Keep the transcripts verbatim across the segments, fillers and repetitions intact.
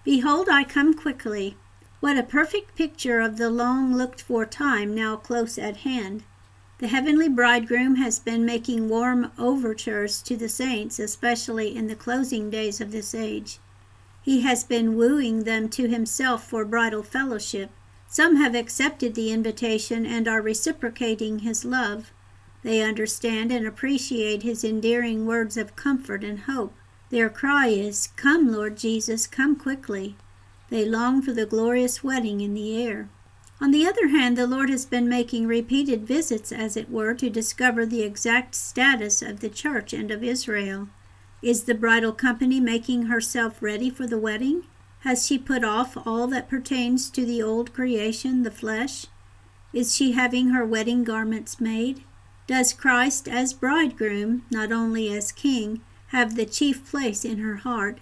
Behold, I come quickly. What a perfect picture of the long-looked-for time now close at hand. The heavenly bridegroom has been making warm overtures to the saints, especially in the closing days of this age. He has been wooing them to himself for bridal fellowship. Some have accepted the invitation and are reciprocating his love. They understand and appreciate his endearing words of comfort and hope. Their cry is, "Come, Lord Jesus, come quickly." They long for the glorious wedding in the air. On the other hand, the Lord has been making repeated visits, as it were, to discover the exact status of the church and of Israel. Is the bridal company making herself ready for the wedding? Has she put off all that pertains to the old creation, the flesh? Is she having her wedding garments made? Does Christ as bridegroom, not only as king, have the chief place in her heart?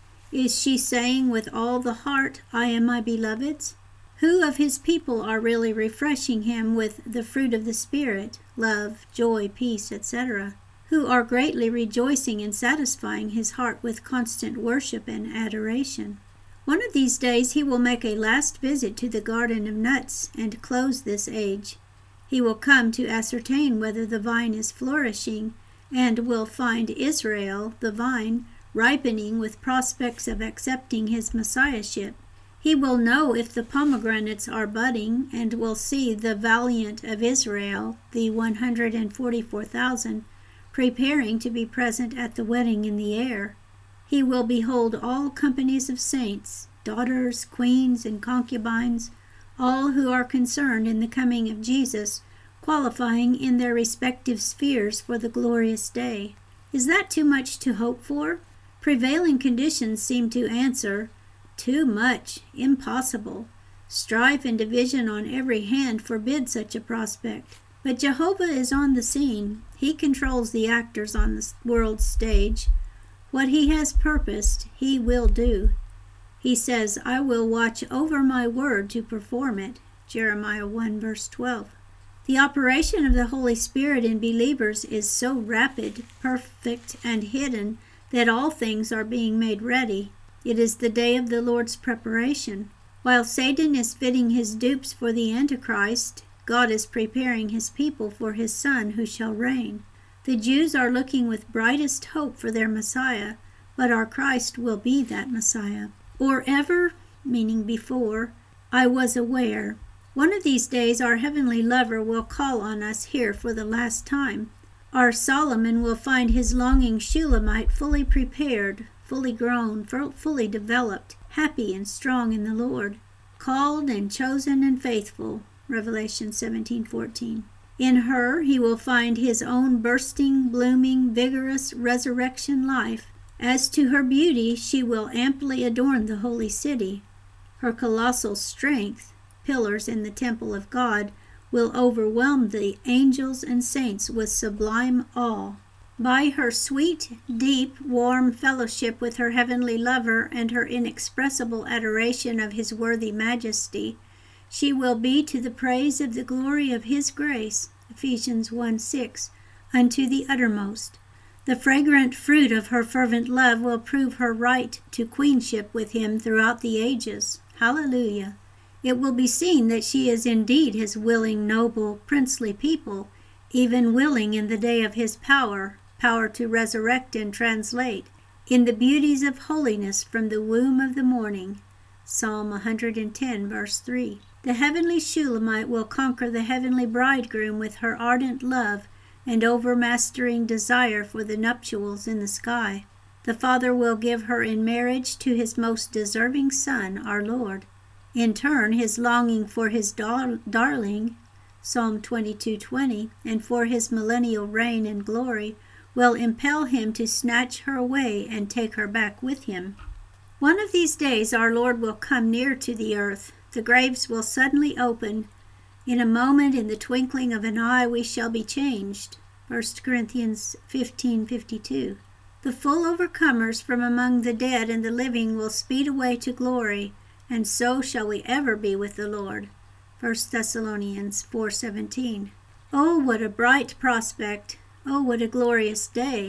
Is she saying with all the heart, "I am my beloved's"? Who of his people are really refreshing him with the fruit of the Spirit, love, joy, peace, et cetera? Who are greatly rejoicing and satisfying his heart with constant worship and adoration? One of these days he will make a last visit to the garden of nuts and close this age. He will come to ascertain whether the vine is flourishing, and will find Israel, the vine, ripening with prospects of accepting his messiahship. He will know if the pomegranates are budding, and will see the valiant of Israel, the one hundred forty-four thousand, preparing to be present at the wedding in the air. He will behold all companies of saints, daughters, queens, and concubines, all who are concerned in the coming of Jesus, qualifying in their respective spheres for the glorious day. Is that too much to hope for? Prevailing conditions seem to answer, too much, impossible. Strife and division on every hand forbid such a prospect. But Jehovah is on the scene. He controls the actors on the world's stage. What he has purposed, he will do. He says, "I will watch over my word to perform it." Jeremiah one, verse twelve. The operation of the Holy Spirit in believers is so rapid, perfect, and hidden that all things are being made ready. It is the day of the Lord's preparation. While Satan is fitting his dupes for the Antichrist, God is preparing his people for his Son who shall reign. The Jews are looking with brightest hope for their Messiah, but our Christ will be that Messiah. Or ever, meaning before, I was aware. One of these days our heavenly lover will call on us here for the last time. Our Solomon will find his longing Shulamite fully prepared, fully grown, fully developed, happy and strong in the Lord, called and chosen and faithful. Revelation seventeen fourteen. In her he will find his own bursting, blooming, vigorous resurrection life. As to her beauty, she will amply adorn the holy city. Her colossal strength, pillars in the temple of God, will overwhelm the angels and saints with sublime awe. By her sweet, deep, warm fellowship with her heavenly lover and her inexpressible adoration of his worthy majesty, she will be to the praise of the glory of his grace, Ephesians one six, unto the uttermost. The fragrant fruit of her fervent love will prove her right to queenship with him throughout the ages. Hallelujah! It will be seen that she is indeed his willing, noble, princely people, even willing in the day of his power, power to resurrect and translate, in the beauties of holiness from the womb of the morning. Psalm one hundred ten, verse three. The heavenly Shulamite will conquer the heavenly bridegroom with her ardent love and overmastering desire for the nuptials in the sky. The Father will give her in marriage to his most deserving Son, our Lord. In turn, his longing for his dar- darling, Psalm twenty-two twenty, and for his millennial reign and glory, will impel him to snatch her away and take her back with him. One of these days our Lord will come near to the earth. The graves will suddenly open. In a moment, in the twinkling of an eye, we shall be changed. First Corinthians fifteen fifty-two. The full overcomers from among the dead and the living will speed away to glory, and so shall we ever be with the Lord. First Thessalonians four seventeen. Oh, what a bright prospect! Oh, what a glorious day!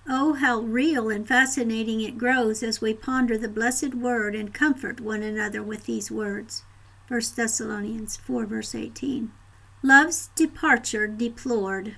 Oh, how real and fascinating it grows as we ponder the blessed word and comfort one another with these words. First Thessalonians four, verse eighteen. Love's departure deplored.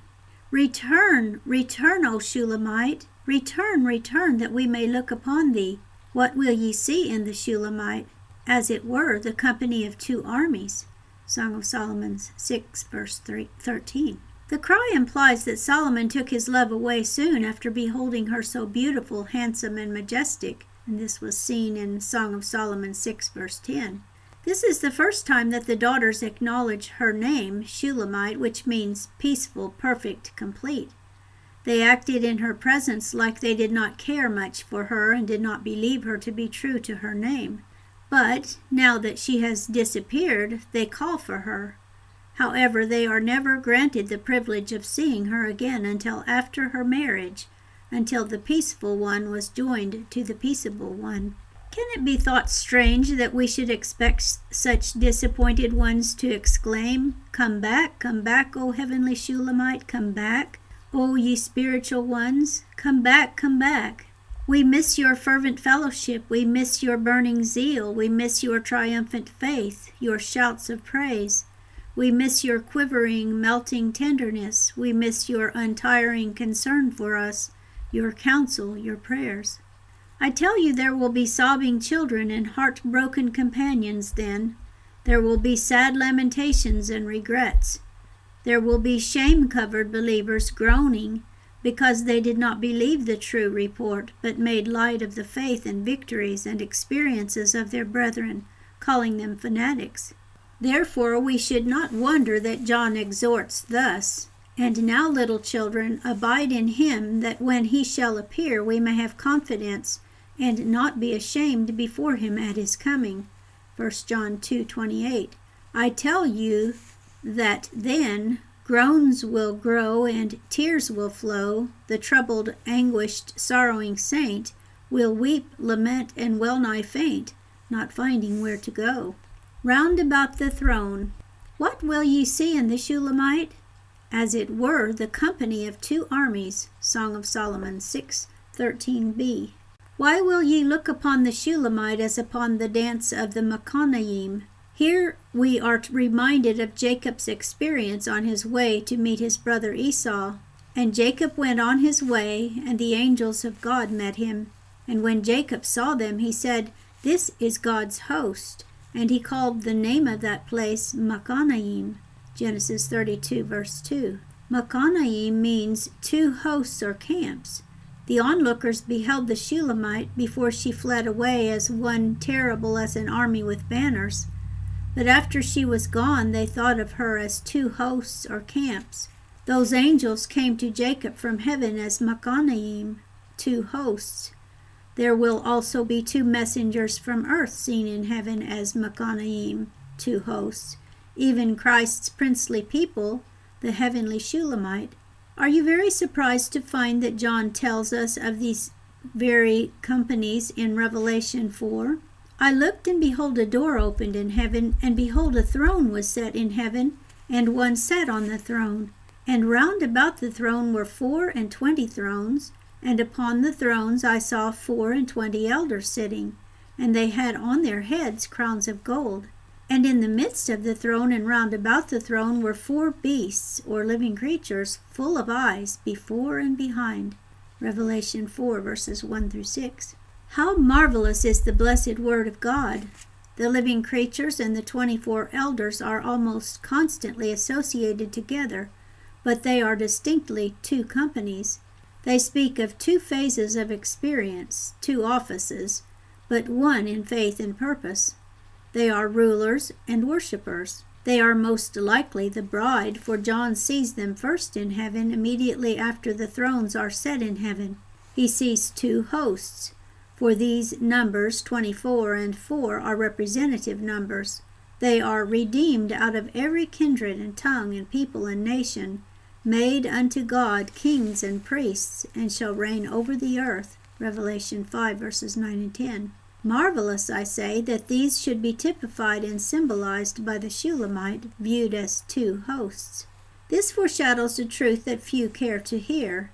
Return, return, O Shulamite. Return, return, that we may look upon thee. What will ye see in the Shulamite? As it were, the company of two armies. Song of Solomon six, verse thirteen. The cry implies that Solomon took his love away soon after beholding her so beautiful, handsome, and majestic, and this was seen in Song of Solomon six, verse ten. This is the first time that the daughters acknowledge her name, Shulamite, which means peaceful, perfect, complete. They acted in her presence like they did not care much for her and did not believe her to be true to her name. But now that she has disappeared, they call for her. However, they are never granted the privilege of seeing her again until after her marriage, until the peaceful one was joined to the peaceable one. Can it be thought strange that we should expect such disappointed ones to exclaim, "Come back, come back, O heavenly Shulamite, come back, O ye spiritual ones, come back, come back. We miss your fervent fellowship, we miss your burning zeal, we miss your triumphant faith, your shouts of praise. We miss your quivering, melting tenderness. We miss your untiring concern for us, your counsel, your prayers." I tell you, there will be sobbing children and heartbroken companions then. There will be sad lamentations and regrets. There will be shame-covered believers groaning because they did not believe the true report, but made light of the faith and victories and experiences of their brethren, calling them fanatics. Therefore we should not wonder that John exhorts thus, "And now, little children, abide in him, that when he shall appear we may have confidence, and not be ashamed before him at his coming." First John two twenty-eight. I tell you that then groans will grow and tears will flow. The troubled, anguished, sorrowing saint will weep, lament, and well nigh faint, not finding where to go. Round about the throne. What will ye see in the Shulamite? As it were, the company of two armies. Song of Solomon six thirteen b. Why will ye look upon the Shulamite as upon the dance of the Maccanaim? Here we are reminded of Jacob's experience on his way to meet his brother Esau. And Jacob went on his way, and the angels of God met him. And when Jacob saw them, he said, "This is God's host." And he called the name of that place Maccanaim. Genesis thirty-two, verse two. Maccanaim means two hosts or camps. The onlookers beheld the Shulamite before she fled away as one terrible as an army with banners. But after she was gone, they thought of her as two hosts or camps. Those angels came to Jacob from heaven as Maccanaim, two hosts. There will also be two messengers from earth seen in heaven as Maccanaim, two hosts, even Christ's princely people, the heavenly Shulamite. Are you very surprised to find that John tells us of these very companies in Revelation four? I looked, and behold, a door opened in heaven, and behold, a throne was set in heaven, and one sat on the throne. And round about the throne were four and twenty thrones, and upon the thrones I saw four and twenty elders sitting, and they had on their heads crowns of gold. And in the midst of the throne and round about the throne were four beasts, or living creatures, full of eyes before and behind. Revelation four, verses one through six. How marvelous is the blessed word of God! The living creatures and the twenty-four elders are almost constantly associated together, but they are distinctly two companies. They speak of two phases of experience, two offices, but one in faith and purpose. They are rulers and worshipers. They are most likely the bride, for John sees them first in heaven immediately after the thrones are set in heaven. He sees two hosts, for these numbers, twenty-four and four, are representative numbers. They are redeemed out of every kindred and tongue and people and nation, made unto God kings and priests, and shall reign over the earth. Revelation five, verses nine and ten. Marvelous, I say, that these should be typified and symbolized by the Shulamite, viewed as two hosts. This foreshadows a truth that few care to hear.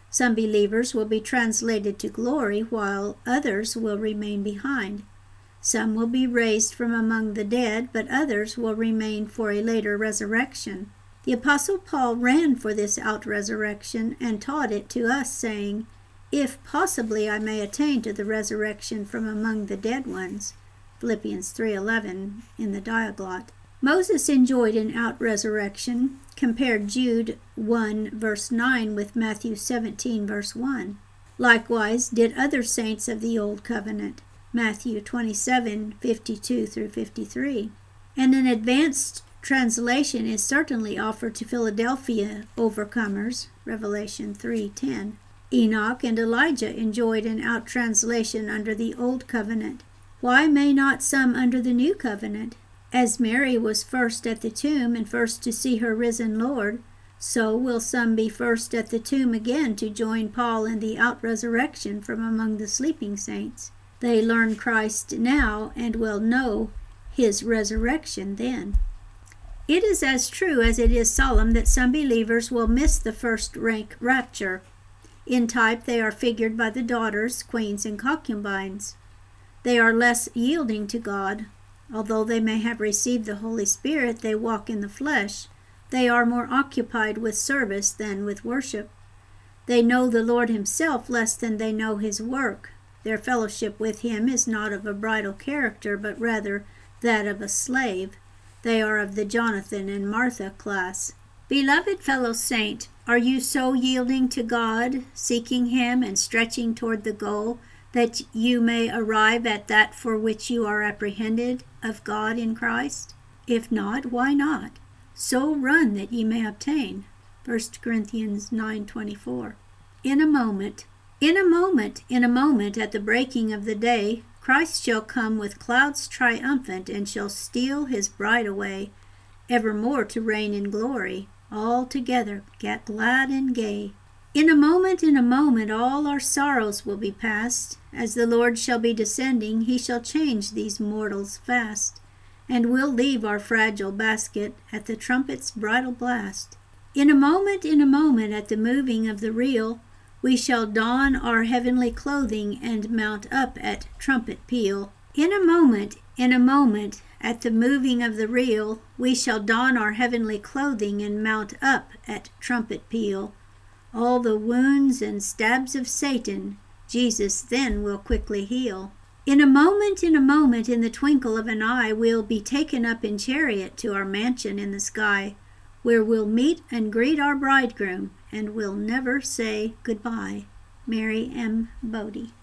Some believers will be translated to glory, while others will remain behind. Some will be raised from among the dead, but others will remain for a later resurrection. The Apostle Paul ran for this out-resurrection and taught it to us, saying, "If possibly I may attain to the resurrection from among the dead ones." Philippians three eleven in the Diaglott. Moses enjoyed an out-resurrection. Compare Jude one verse nine with Matthew seventeen verse one. Likewise did other saints of the Old Covenant. Matthew twenty-seven fifty-two through fifty-three. And an advanced translation is certainly offered to Philadelphia overcomers. Revelation three ten. Enoch and Elijah enjoyed an out-translation under the Old Covenant. Why may not some under the New Covenant? As Mary was first at the tomb and first to see her risen Lord, so will some be first at the tomb again to join Paul in the out-resurrection from among the sleeping saints. They learn Christ now and will know his resurrection then. It is as true as it is solemn that some believers will miss the first-rank rapture. In type they are figured by the daughters, queens, and concubines. They are less yielding to God. Although they may have received the Holy Spirit, they walk in the flesh. They are more occupied with service than with worship. They know the Lord himself less than they know his work. Their fellowship with him is not of a bridal character, but rather that of a slave. They are of the Jonathan and Martha class. Beloved fellow saint, are you so yielding to God, seeking him and stretching toward the goal, that you may arrive at that for which you are apprehended of God in Christ? If not, why not? So run that ye may obtain. First Corinthians nine twenty-four. In a moment, in a moment, in a moment, at the breaking of the day, Christ shall come with clouds triumphant, and shall steal his bride away, evermore to reign in glory. All together get glad and gay. In a moment, in a moment, all our sorrows will be past. As the Lord shall be descending, he shall change these mortals fast, and we'll leave our fragile basket at the trumpet's bridal blast. In a moment, in a moment, at the moving of the reel, we shall don our heavenly clothing and mount up at trumpet peal. In a moment, in a moment, at the moving of the reel, we shall don our heavenly clothing and mount up at trumpet peal. All the wounds and stabs of Satan, Jesus then will quickly heal. In a moment, in a moment, in the twinkle of an eye, we'll be taken up in chariot to our mansion in the sky, where we'll meet and greet our bridegroom, and we'll never say goodbye. Mary M. Bodie.